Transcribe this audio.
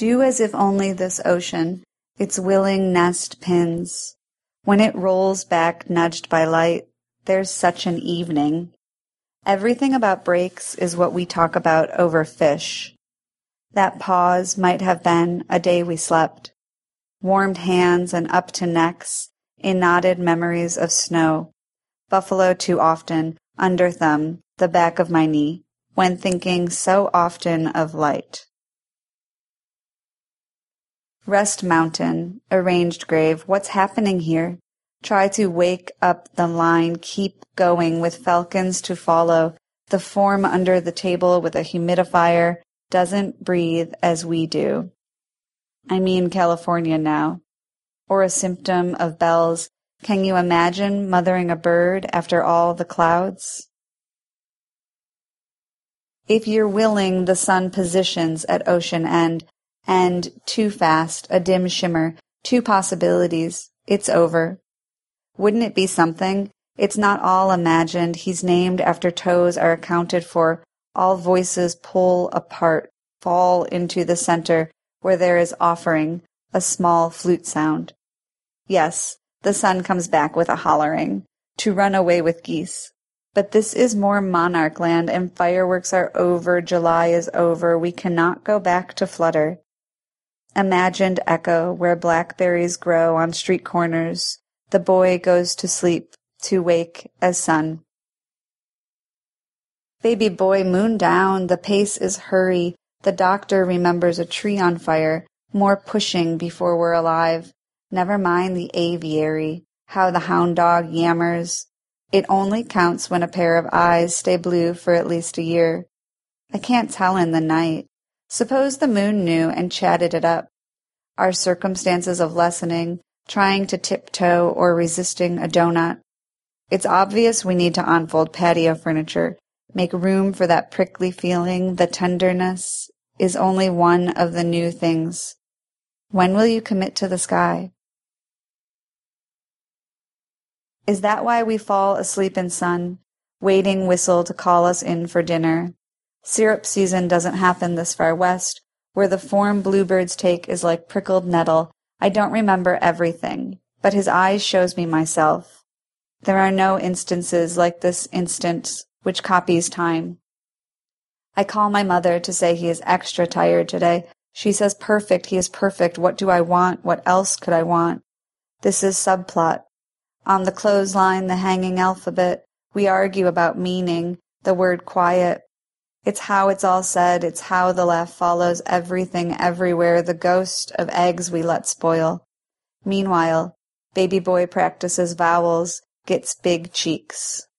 Do as if only this ocean, its willing nest pins. When it rolls back nudged by light, there's such an evening. Everything about breaks is what we talk about over fish. That pause might have been a day we slept. Warmed hands and up to necks in knotted memories of snow. Buffalo too often, under thumb, the back of my knee, when thinking so often of light. Rest Mountain, arranged grave, what's happening here? Try to wake up the line, keep going with falcons to follow. The form under the table with a humidifier doesn't breathe as we do. I mean California now. Or a symptom of bells. Can you imagine mothering a bird after all the clouds? If you're willing, the sun positions at ocean end, and too fast, a dim shimmer, two possibilities, it's over. Wouldn't it be something? It's not all imagined, he's named after toes are accounted for, all voices pull apart, fall into the center, where there is offering, a small flute sound. Yes, the sun comes back with a hollering, to run away with geese. But this is more monarch land, and fireworks are over, July is over, we cannot go back to flutter. Imagined echo where blackberries grow on street corners, the boy goes to sleep, to wake as sun. Baby boy, moon down, the pace is hurry, the doctor remembers a tree on fire, more pushing before we're alive. Never mind the aviary, how the hound dog yammers. It only counts when a pair of eyes stay blue for at least a year. I can't tell in the night. Suppose the moon knew and chatted it up. Our circumstances of lessening, trying to tiptoe or resisting a donut. It's obvious we need to unfold patio furniture, make room for that prickly feeling, the tenderness is only one of the new things. When will you commit to the sky? Is that why we fall asleep in sun, waiting whistle to call us in for dinner? Syrup season doesn't happen this far west, where the form bluebirds take is like prickled nettle. I don't remember everything, but his eyes shows me myself. There are no instances like this instant which copies time. I call my mother to say he is extra tired today. She says, perfect, he is perfect. What do I want? What else could I want? This is subplot. On the clothesline, the hanging alphabet, we argue about meaning, the word quiet. It's how it's all said, it's how the laugh follows everything everywhere, the ghost of eggs we let spoil. Meanwhile, baby boy practices vowels, gets big cheeks.